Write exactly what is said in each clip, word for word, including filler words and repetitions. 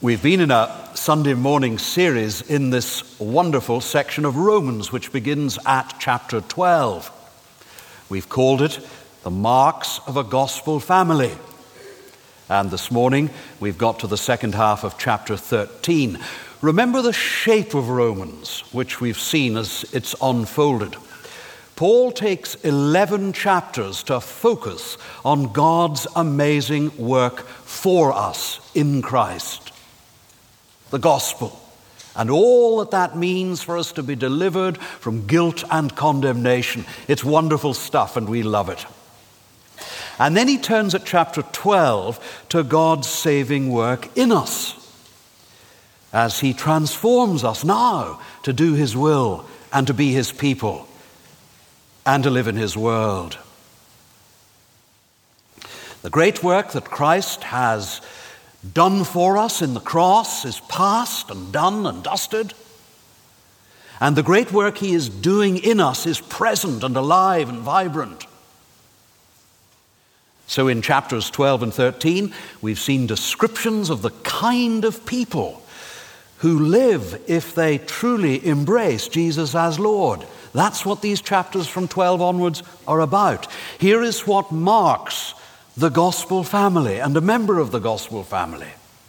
We've been in a Sunday morning series in this wonderful section of Romans, which begins at chapter twelve. We've called it The Marks of a Gospel Family. And this morning, we've got to the second half of chapter thirteen. Remember the shape of Romans, which we've seen as it's unfolded. Paul takes eleven chapters to focus on God's amazing work for us in Christ. The gospel, and all that that means for us to be delivered from guilt and condemnation. It's wonderful stuff, and we love it. And then he turns at chapter twelve to God's saving work in us, as he transforms us now to do his will and to be his people and to live in his world. The great work that Christ has done for us in the cross is past and done and dusted. And the great work he is doing in us is present and alive and vibrant. So in chapters twelve and thirteen, we've seen descriptions of the kind of people who live if they truly embrace Jesus as Lord. That's what these chapters from twelve onwards are about. Here is what marks the gospel family and a member of the gospel family.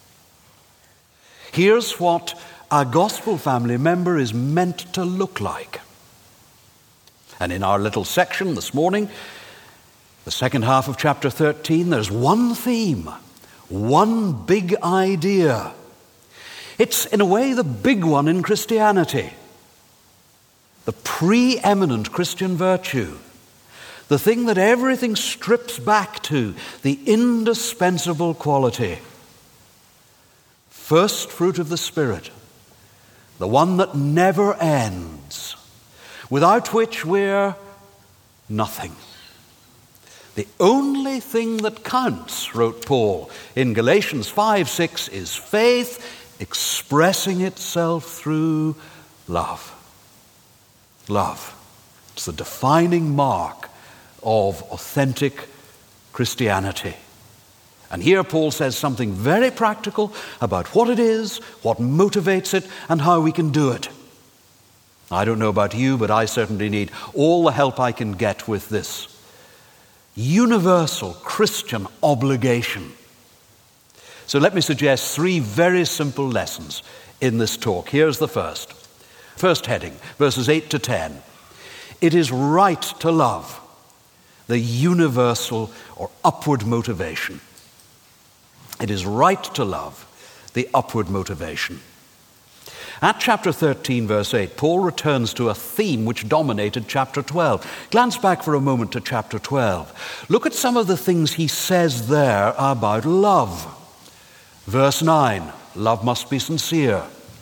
Here's what a gospel family member is meant to look like. And in our little section this morning, the second half of chapter thirteen, there's one theme, one big idea. It's, in a way, the big one in Christianity. The preeminent Christian virtue. The thing that everything strips back to, the indispensable quality. First fruit of the Spirit, the one that never ends, without which we're nothing. The only thing that counts, wrote Paul in Galatians five six, is faith expressing itself through love. Love. It's the defining mark of authentic Christianity. And here Paul says something very practical about what it is, what motivates it, and how we can do it. I don't know about you, but I certainly need all the help I can get with this universal Christian obligation. So let me suggest three very simple lessons in this talk. Here's the first. First heading, verses eight to ten. It is right to love. The universal or upward motivation. It is right to love, the upward motivation. At chapter thirteen, verse eight, Paul returns to a theme which dominated chapter twelve. Glance back for a moment to chapter twelve. Look at some of the things he says there about love. Verse nine, love must be sincere.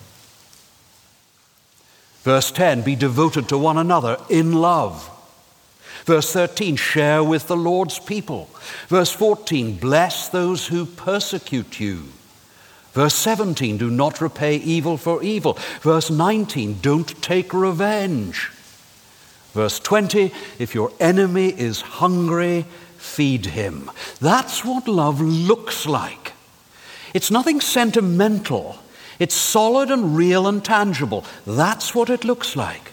Verse ten, be devoted to one another in love. Verse thirteen, share with the Lord's people. Verse fourteen, bless those who persecute you. Verse seventeen, do not repay evil for evil. Verse nineteen, don't take revenge. Verse twenty, if your enemy is hungry, feed him. That's what love looks like. It's nothing sentimental. It's solid and real and tangible. That's what it looks like.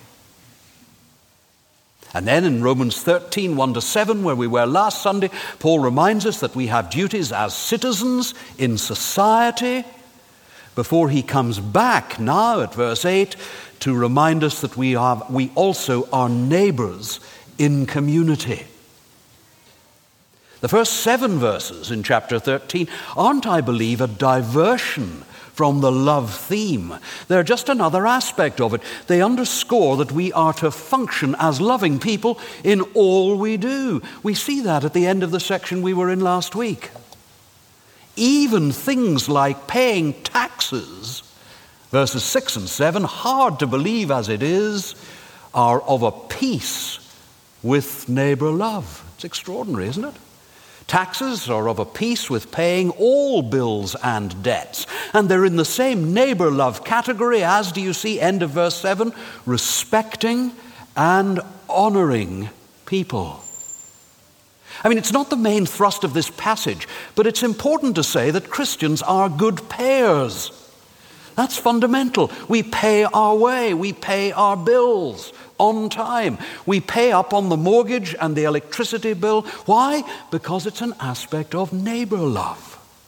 And then in Romans thirteen, one to seven, where we were last Sunday, Paul reminds us that we have duties as citizens in society before he comes back now at verse eight to remind us that we are, we also are neighbors in community. The first seven verses in chapter thirteen aren't, I believe, a diversion from the love theme. They're just another aspect of it. They underscore that we are to function as loving people in all we do. We see that at the end of the section we were in last week. Even things like paying taxes, verses six and seven, hard to believe as it is, are of a piece with neighbor love. It's extraordinary, isn't it? Taxes are of a piece with paying all bills and debts. And they're in the same neighbor love category as, do you see, end of verse seven, respecting and honoring people. I mean, it's not the main thrust of this passage, but it's important to say that Christians are good payers. That's fundamental. We pay our way. We pay our bills on time. We pay up on the mortgage and the electricity bill. Why? Because it's an aspect of neighbor love.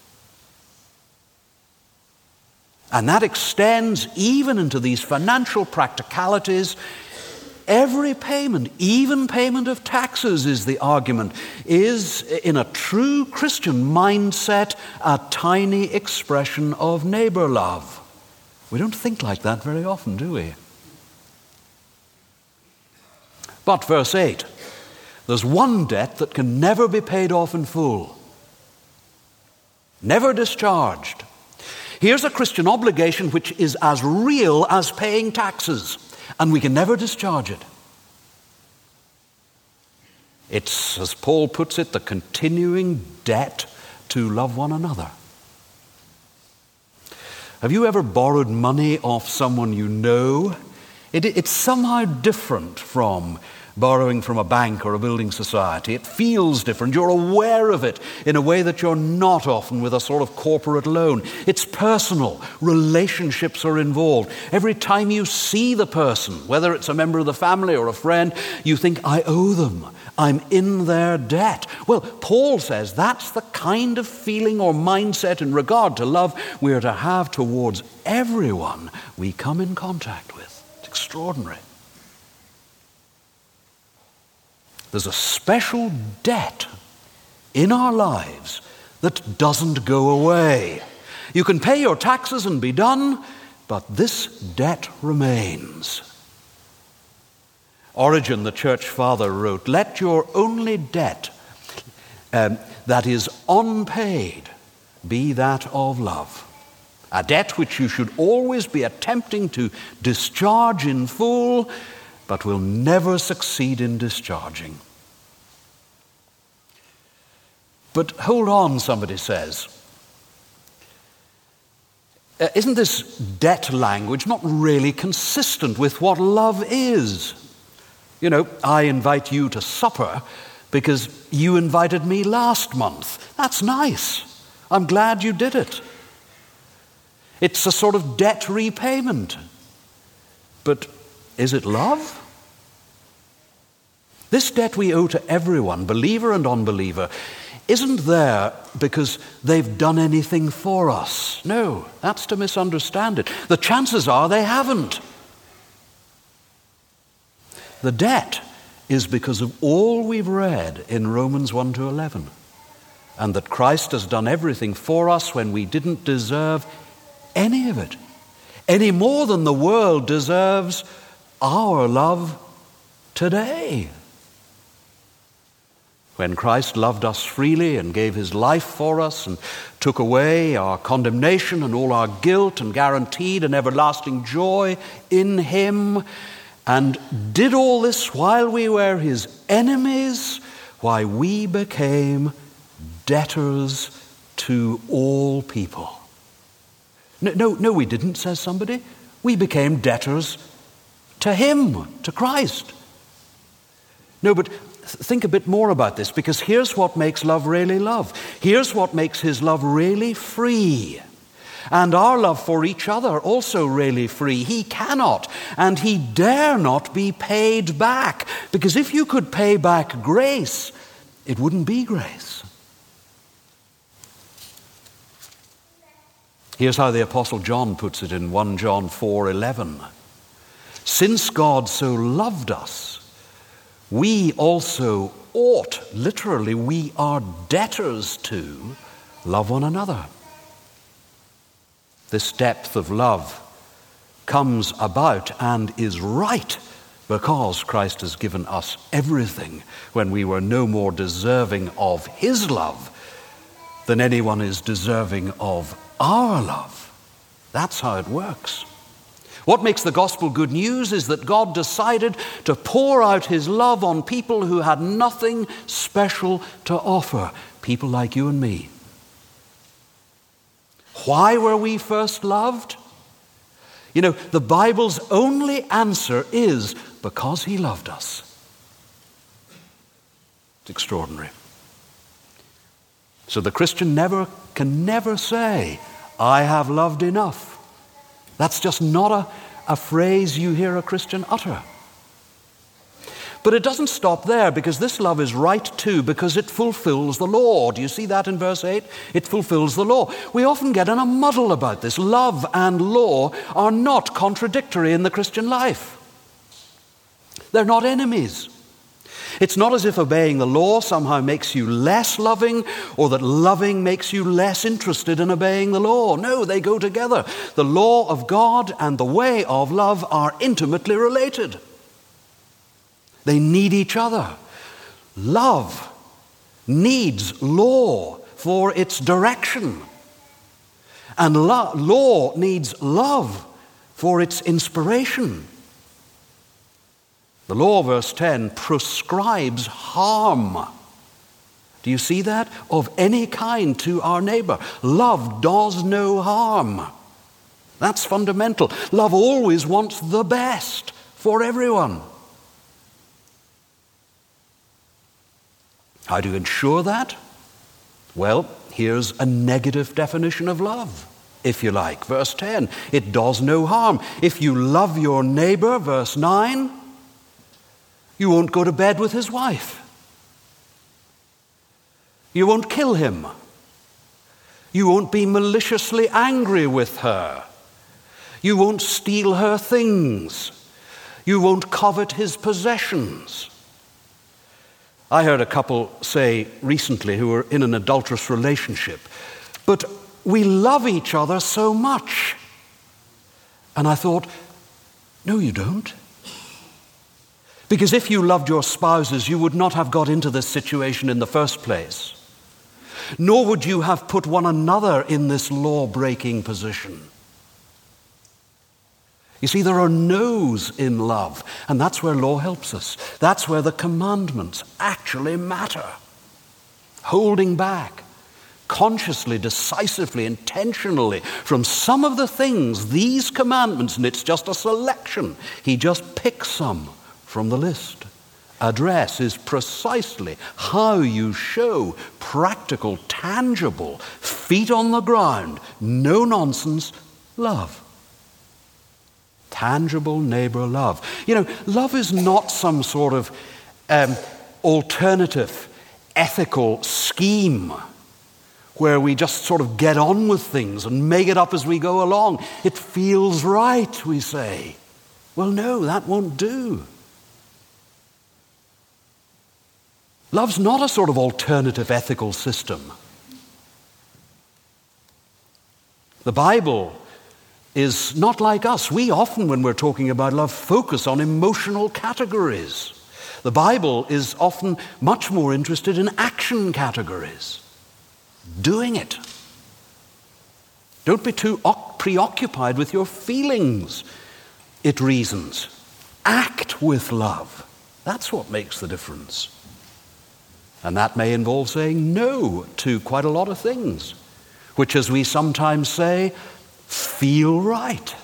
And that extends even into these financial practicalities. Every payment, even payment of taxes, is the argument, is in a true Christian mindset a tiny expression of neighbor love. We don't think like that very often, do we? But verse eight, there's one debt that can never be paid off in full, never discharged. Here's a Christian obligation which is as real as paying taxes, and we can never discharge it. It's, as Paul puts it, the continuing debt to love one another. Have you ever borrowed money off someone you know? It, it's somehow different from borrowing from a bank or a building society. It feels different. You're aware of it in a way that you're not often with a sort of corporate loan. It's personal. Relationships are involved. Every time you see the person, whether it's a member of the family or a friend, you think, I owe them. I'm in their debt. Well, Paul says that's the kind of feeling or mindset in regard to love we are to have towards everyone we come in contact with. It's extraordinary. There's a special debt in our lives that doesn't go away. You can pay your taxes and be done, but this debt remains. Origen, the church father, wrote, "Let your only debt um, that is unpaid be that of love. A debt which you should always be attempting to discharge in full, but will never succeed in discharging." But hold on, somebody says. Uh, isn't this debt language not really consistent with what love is? You know, I invite you to supper because you invited me last month. That's nice. I'm glad you did it. It's a sort of debt repayment. But is it love? This debt we owe to everyone, believer and unbeliever, isn't there because they've done anything for us. No, that's to misunderstand it. The chances are they haven't. The debt is because of all we've read in Romans one to eleven, and that Christ has done everything for us when we didn't deserve any of it, any more than the world deserves our love today. When Christ loved us freely and gave his life for us and took away our condemnation and all our guilt and guaranteed an everlasting joy in him, and did all this while we were his enemies, why we became debtors to all people. No, no, no, we didn't, says somebody. We became debtors to him, to Christ. No, but think a bit more about this, because here's what makes love really love. Here's what makes his love really free. And our love for each other also really free. He cannot and he dare not be paid back, because if you could pay back grace, it wouldn't be grace. Here's how the Apostle John puts it in First John four eleven. Since God so loved us, we also ought, literally, we are debtors to love one another. This depth of love comes about and is right because Christ has given us everything when we were no more deserving of his love than anyone is deserving of our love. That's how it works. What makes the gospel good news is that God decided to pour out his love on people who had nothing special to offer, people like you and me. Why were we first loved? You know, the Bible's only answer is because he loved us. It's extraordinary. So the Christian never can never say, I have loved enough. That's just not a, a phrase you hear a Christian utter. But it doesn't stop there, because this love is right too, because it fulfills the law. Do you see that in verse eight? It fulfills the law. We often get in a muddle about this. Love and law are not contradictory in the Christian life. They're not enemies. It's not as if obeying the law somehow makes you less loving, or that loving makes you less interested in obeying the law. No, they go together. The law of God and the way of love are intimately related. They need each other. Love needs law for its direction. And lo- law needs love for its inspiration. The law, verse ten, prescribes harm. Do you see that? Of any kind to our neighbor. Love does no harm. That's fundamental. Love always wants the best for everyone. How do you ensure that? Well, here's a negative definition of love, if you like. Verse ten, it does no harm. If you love your neighbor, verse nine, you won't go to bed with his wife. You won't kill him. You won't be maliciously angry with her. You won't steal her things. You won't covet his possessions. I heard a couple say recently who were in an adulterous relationship, but we love each other so much. And I thought, no, you don't. Because if you loved your spouses, you would not have got into this situation in the first place. Nor would you have put one another in this law-breaking position. You see, there are no's in love, and that's where law helps us. That's where the commandments actually matter. Holding back, consciously, decisively, intentionally, from some of the things, these commandments, and it's just a selection. He just picks some from the list. Address is precisely how you show practical, tangible, feet on the ground, no nonsense love. Tangible neighbor love. You know, love is not some sort of um, alternative ethical scheme where we just sort of get on with things and make it up as we go along. It feels right, we say. Well, no, that won't do. Love's not a sort of alternative ethical system. The Bible is not like us. We often, when we're talking about love, focus on emotional categories. The Bible is often much more interested in action categories. Doing it. Don't be too preoccupied with your feelings, it reasons. Act with love. That's what makes the difference. And that may involve saying no to quite a lot of things, which, as we sometimes say, feel right.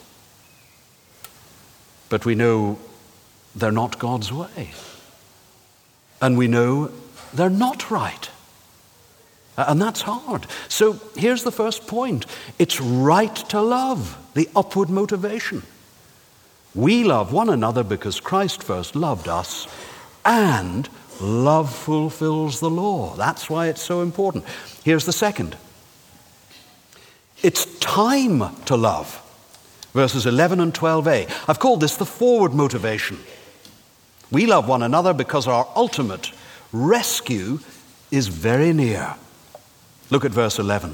But we know they're not God's way. And we know they're not right. And that's hard. So here's the first point. It's right to love, the upward motivation. We love one another because Christ first loved us, and love fulfills the law. That's why it's so important. Here's the second. It's time to love. Verses eleven and twelve a. I've called this the forward motivation. We love one another because our ultimate rescue is very near. Look at verse eleven.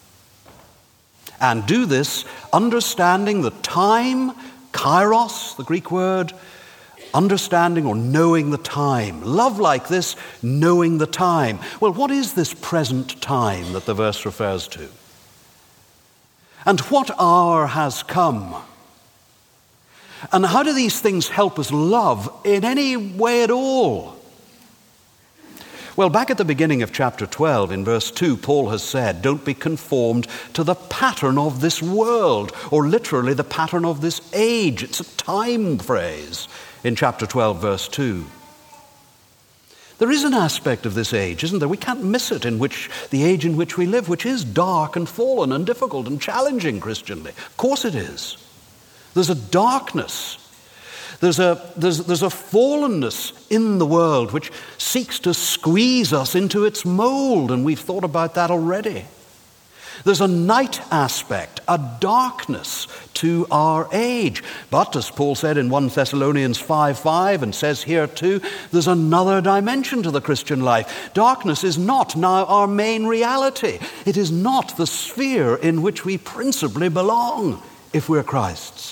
And do this understanding the time, kairos, the Greek word, understanding or knowing the time. Love like this, knowing the time. Well, what is this present time that the verse refers to? And what hour has come? And how do these things help us love in any way at all? Well, back at the beginning of chapter twelve, in verse two, Paul has said, don't be conformed to the pattern of this world, or literally the pattern of this age. It's a time phrase in chapter twelve, verse two. There is an aspect of this age, isn't there? We can't miss it, in which the age in which we live, which is dark and fallen and difficult and challenging Christianly. Of course it is. There's a darkness. There's a, there's, there's a fallenness in the world which seeks to squeeze us into its mold, and we've thought about that already. There's a night aspect, a darkness to our age. But, as Paul said in First Thessalonians five five, and says here too, there's another dimension to the Christian life. Darkness is not now our main reality. It is not the sphere in which we principally belong if we're Christ's.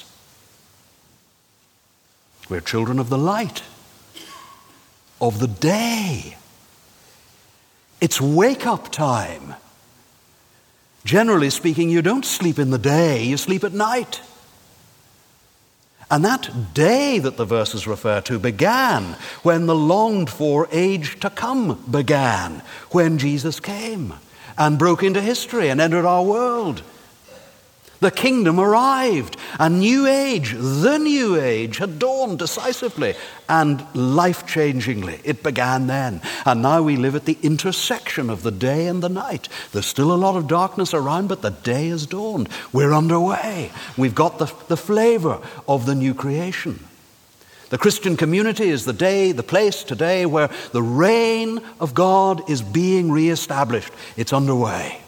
We're children of the light, of the day. It's wake-up time. Generally speaking, you don't sleep in the day, you sleep at night. And that day that the verses refer to began when the longed-for age to come began, when Jesus came and broke into history and entered our world. The kingdom arrived. A new age, the new age, had dawned decisively and life-changingly. It began then. And now we live at the intersection of the day and the night. There's still a lot of darkness around, but the day has dawned. We're underway. We've got the, the flavor of the new creation. The Christian community is the day, the place today where the reign of God is being reestablished. It's underway.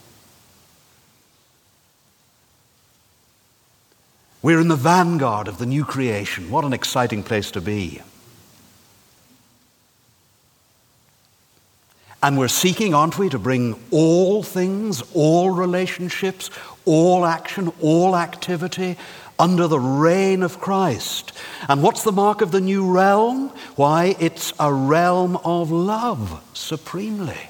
We're in the vanguard of the new creation. What an exciting place to be. And we're seeking, aren't we, to bring all things, all relationships, all action, all activity under the reign of Christ. And what's the mark of the new realm? Why, it's a realm of love, supremely.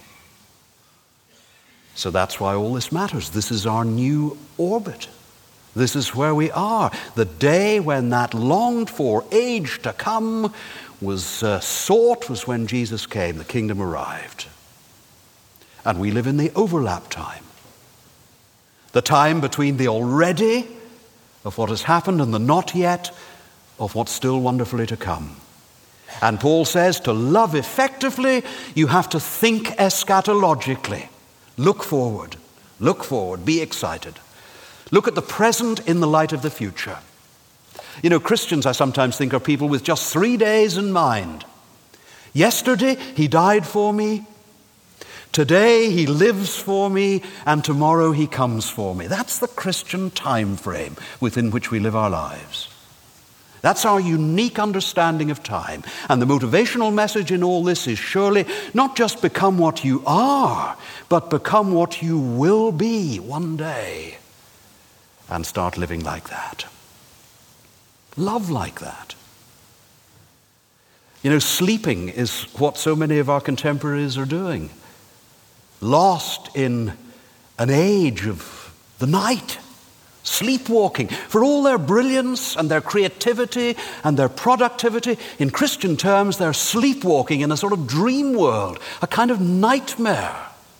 So that's why all this matters. This is our new orbit. This is where we are. The day when that longed-for age to come was uh, sought was when Jesus came. The kingdom arrived. And we live in the overlap time. The time between the already of what has happened and the not yet of what's still wonderfully to come. And Paul says to love effectively, you have to think eschatologically. Look forward. Look forward. Be excited. Look at the present in the light of the future. You know, Christians, I sometimes think, are people with just three days in mind. Yesterday, he died for me. Today, he lives for me. And tomorrow, he comes for me. That's the Christian time frame within which we live our lives. That's our unique understanding of time. And the motivational message in all this is surely not just become what you are, but become what you will be one day. And start living like that. Love like that. You know, sleeping is what so many of our contemporaries are doing. Lost in an age of the night. Sleepwalking. For all their brilliance and their creativity and their productivity, in Christian terms, they're sleepwalking in a sort of dream world, a kind of nightmare.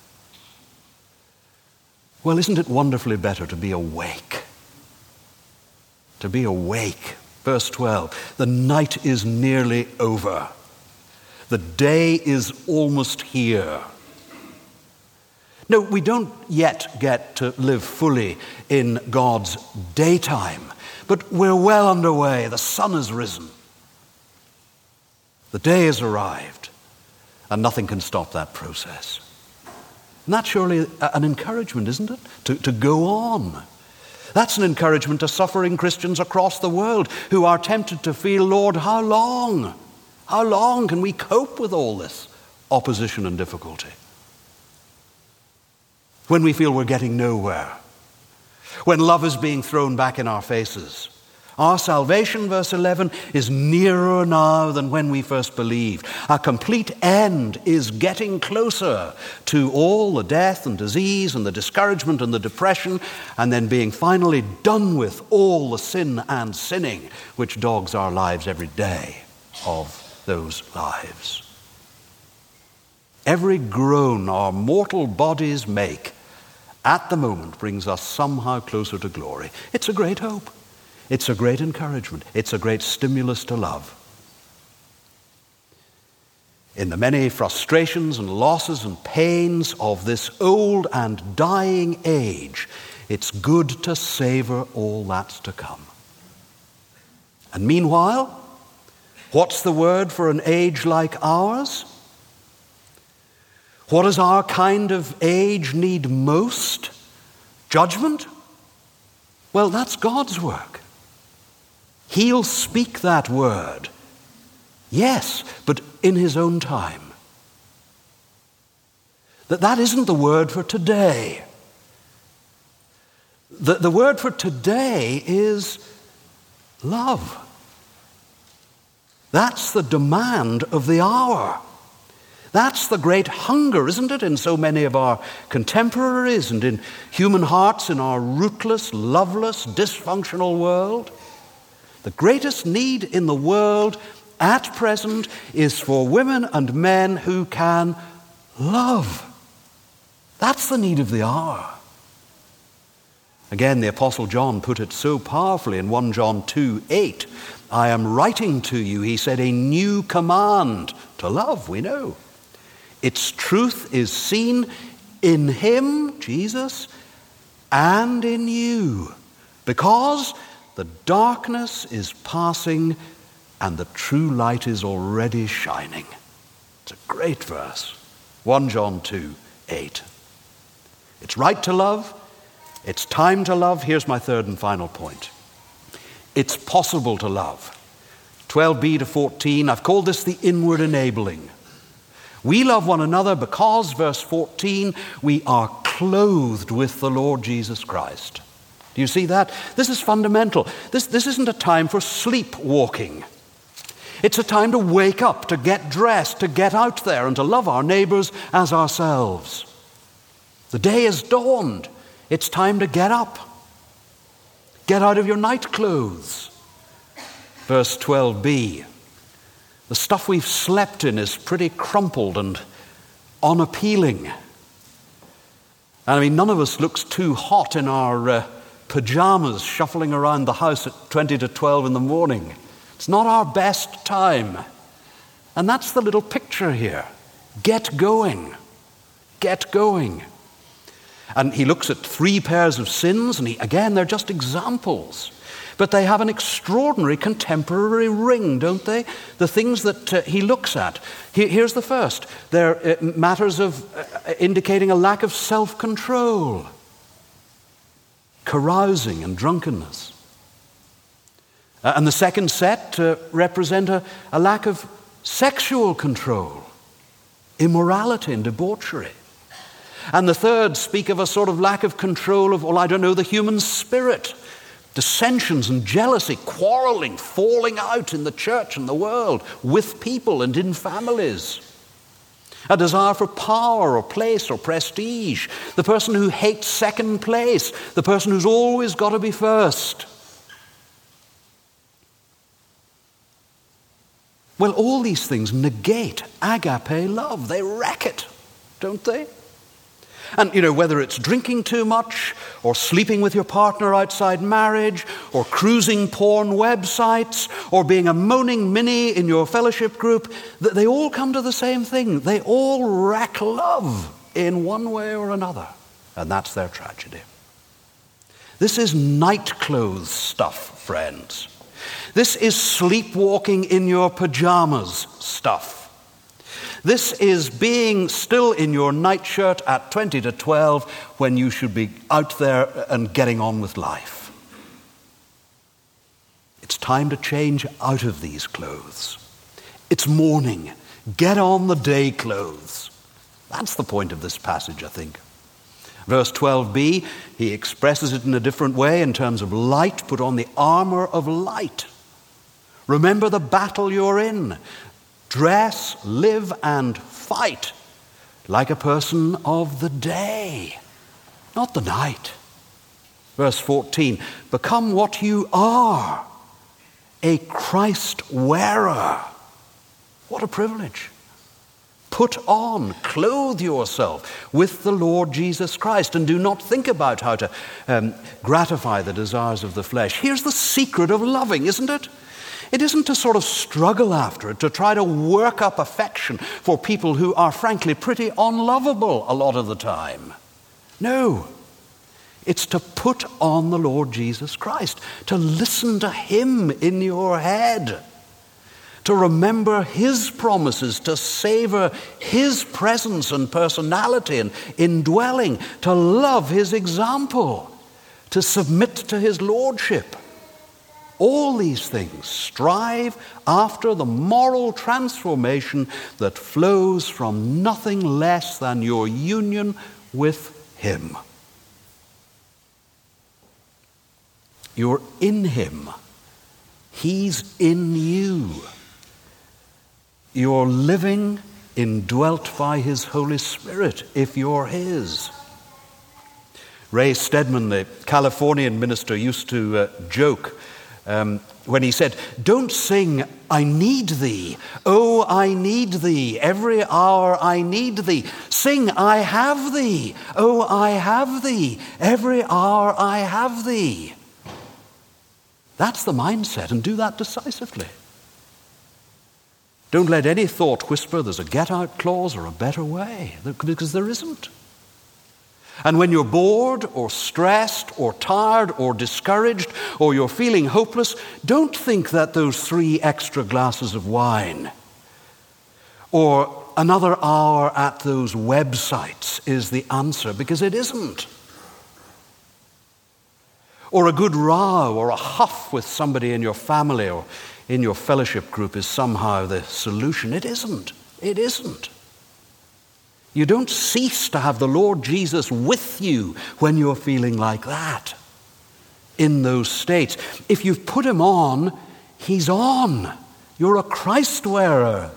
Well, isn't it wonderfully better to be awake? To be awake. Verse twelve, the night is nearly over. The day is almost here. No, we don't yet get to live fully in God's daytime, but we're well underway. The sun has risen. The day has arrived, and nothing can stop that process. And that's surely an encouragement, isn't it? To, to go on. That's an encouragement to suffering Christians across the world who are tempted to feel, Lord, how long? How long can we cope with all this opposition and difficulty? When we feel we're getting nowhere. When love is being thrown back in our faces. Our salvation, verse eleven, is nearer now than when we first believed. Our complete end is getting closer to all the death and disease and the discouragement and the depression, and then being finally done with all the sin and sinning which dogs our lives every day of those lives. Every groan our mortal bodies make at the moment brings us somehow closer to glory. It's a great hope. It's a great encouragement. It's a great stimulus to love. In the many frustrations and losses and pains of this old and dying age, it's good to savor all that's to come. And meanwhile, what's the word for an age like ours? What does our kind of age need most? Judgment? Well, that's God's work. He'll speak that word. Yes, but in his own time. That that isn't the word for today. The, the word for today is love. That's the demand of the hour. That's the great hunger, isn't it, in so many of our contemporaries and in human hearts in our rootless, loveless, dysfunctional world? The greatest need in the world at present is for women and men who can love. That's the need of the hour. Again, the Apostle John put it so powerfully in First John two eight. I am writing to you, he said, a new command to love, we know. Its truth is seen in him, Jesus, and in you, because the darkness is passing and the true light is already shining. It's a great verse. First John two eight. It's right to love. It's time to love. Here's my third and final point. It's possible to love. twelve b to fourteen, I've called this the inward enabling. We love one another because, verse fourteen, we are clothed with the Lord Jesus Christ. Do you see that? This is fundamental. This, this isn't a time for sleepwalking. It's a time to wake up, to get dressed, to get out there and to love our neighbors as ourselves. The day has dawned. It's time to get up. Get out of your night clothes. Verse twelve b. The stuff we've slept in is pretty crumpled and unappealing. And I mean, none of us looks too hot in our uh, pajamas shuffling around the house at twenty to twelve in the morning. It's not our best time. And that's the little picture here. Get going. Get going. And he looks at three pairs of sins, and he, again, they're just examples. But they have an extraordinary contemporary ring, don't they? The things that uh, he looks at. He, here's the first. They're uh, matters of uh, indicating a lack of self-control. Carousing and drunkenness. Uh, and the second set uh, represent a, a lack of sexual control. Immorality and debauchery. And the third speak of a sort of lack of control of, well, I don't know, the human spirit. Dissensions and jealousy, quarreling, falling out in the church and the world, with people and in families. A desire for power or place or prestige. The person who hates second place. The person who's always got to be first. Well, all these things negate agape love. They wreck it, don't they? And, you know, whether it's drinking too much or sleeping with your partner outside marriage or cruising porn websites or being a moaning Minnie in your fellowship group, they all come to the same thing. They all wreck love in one way or another. And that's their tragedy. This is nightclothes stuff, friends. This is sleepwalking in your pajamas stuff. This is being still in your nightshirt at twenty to twelve when you should be out there and getting on with life. It's time to change out of these clothes. It's morning. Get on the day clothes. That's the point of this passage, I think. Verse twelve b, he expresses it in a different way in terms of light. Put on the armor of light. Remember the battle you're in. Dress, live, and fight like a person of the day, not the night. Verse fourteen, become what you are, a Christ wearer. What a privilege. Put on, clothe yourself with the Lord Jesus Christ, and do not think about how to um, gratify the desires of the flesh. Here's the secret of loving, isn't it? It isn't to sort of struggle after it, to try to work up affection for people who are frankly pretty unlovable a lot of the time. No. It's to put on the Lord Jesus Christ, to listen to him in your head, to remember his promises, to savor his presence and personality and indwelling, to love his example, to submit to his lordship. All these things strive after the moral transformation that flows from nothing less than your union with him. You're in him. He's in you. You're living indwelt by his Holy Spirit if you're his. Ray Stedman, the Californian minister, used to uh, joke um, when he said, "Don't sing, 'I need thee. Oh, I need thee. Every hour I need thee.' Sing, 'I have thee. Oh, I have thee. Every hour I have thee.'" That's the mindset, and do that decisively. Don't let any thought whisper there's a get-out clause or a better way, because there isn't. And when you're bored or stressed or tired or discouraged or you're feeling hopeless, don't think that those three extra glasses of wine or another hour at those websites is the answer, because it isn't. Or a good row or a huff with somebody in your family or in your fellowship group is somehow the solution. It isn't. It isn't. You don't cease to have the Lord Jesus with you when you're feeling like that, in those states. If you've put him on, he's on. You're a Christ wearer.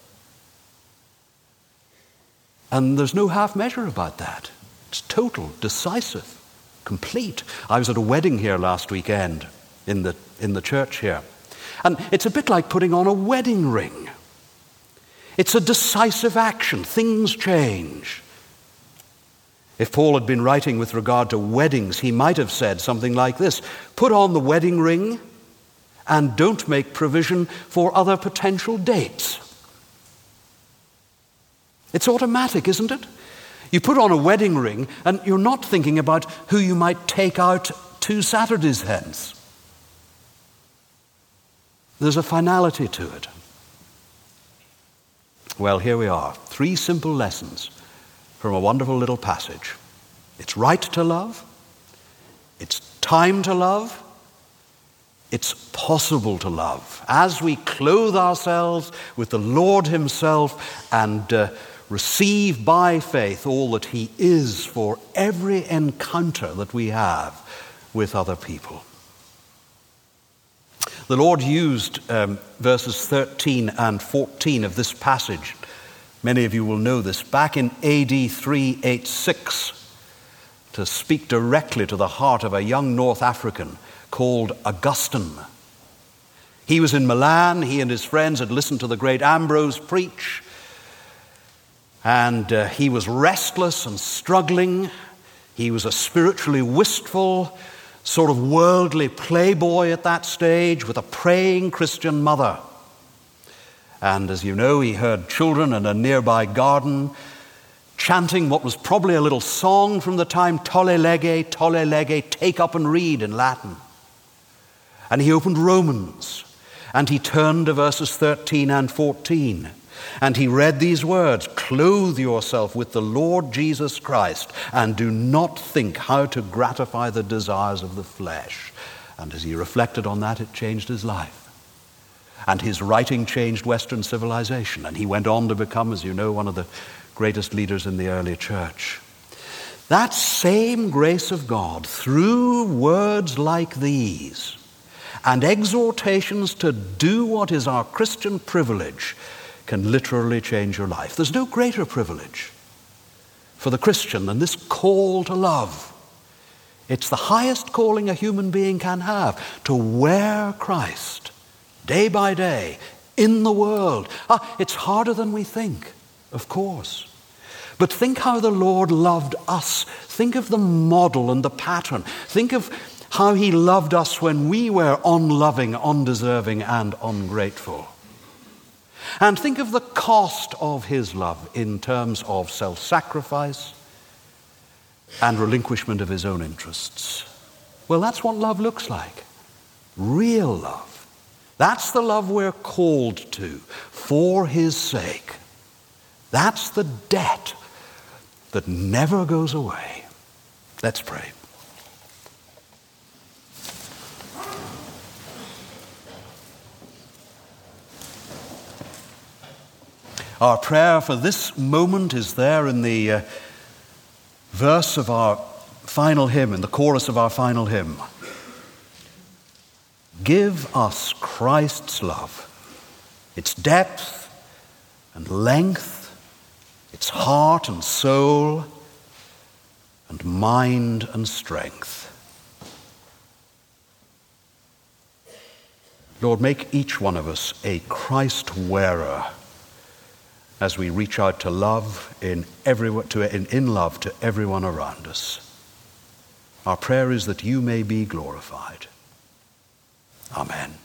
And there's no half measure about that. It's total, decisive, complete. I was at a wedding here last weekend in the in the church here. And it's a bit like putting on a wedding ring. It's a decisive action. Things change. If Paul had been writing with regard to weddings, he might have said something like this: put on the wedding ring and don't make provision for other potential dates. It's automatic, isn't it? You put on a wedding ring and you're not thinking about who you might take out two Saturdays hence. There's a finality to it. Well, here we are. Three simple lessons from a wonderful little passage. It's right to love. It's time to love. It's possible to love. As we clothe ourselves with the Lord himself and uh, receive by faith all that he is for every encounter that we have with other people. The Lord used um, verses thirteen and fourteen of this passage. Many of you will know this. Back in A D three eighty-six, to speak directly to the heart of a young North African called Augustine. He was in Milan. He and his friends had listened to the great Ambrose preach. And uh, he was restless and struggling. He was a spiritually wistful, sort of worldly playboy at that stage with a praying Christian mother. And as you know, he heard children in a nearby garden chanting what was probably a little song from the time, Tolle lege, tolle lege, take up and read in Latin. And he opened Romans, and he turned to verses thirteen and fourteen. And he read these words: clothe yourself with the Lord Jesus Christ and do not think how to gratify the desires of the flesh. And as he reflected on that, it changed his life. And his writing changed Western civilization. And he went on to become, as you know, one of the greatest leaders in the early church. That same grace of God, through words like these and exhortations to do what is our Christian privilege, can literally change your life. There's no greater privilege for the Christian than this call to love. It's the highest calling a human being can have, to wear Christ day by day in the world. Ah, it's harder than we think, of course. But think how the Lord loved us. Think of the model and the pattern. Think of how he loved us when we were unloving, undeserving, and ungrateful. And think of the cost of his love in terms of self-sacrifice and relinquishment of his own interests. Well, that's what love looks like. Real love. That's the love we're called to for his sake. That's the debt that never goes away. Let's pray. Our prayer for this moment is there in the uh, verse of our final hymn, in the chorus of our final hymn. Give us Christ's love, its depth and length, its heart and soul, and mind and strength. Lord, make each one of us a Christ-wearer as we reach out to love in, every, to, in, in love to everyone around us. Our prayer is that you may be glorified. Amen.